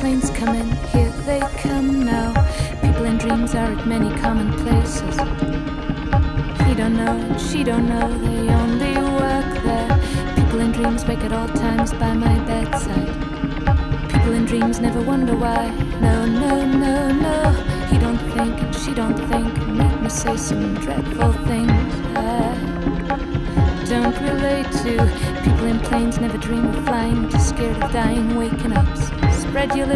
planes come in, here they come now. People in dreams are at many common places. He don't know and she don't know, they only work there. People in dreams wake at all times by my bedside. People in dreams never wonder why. No, no, no, no. He don't think and she don't think, and make me say some dreadful things I don't relate to. People in planes never dream of flying, just scared of dying, waking up. Spread your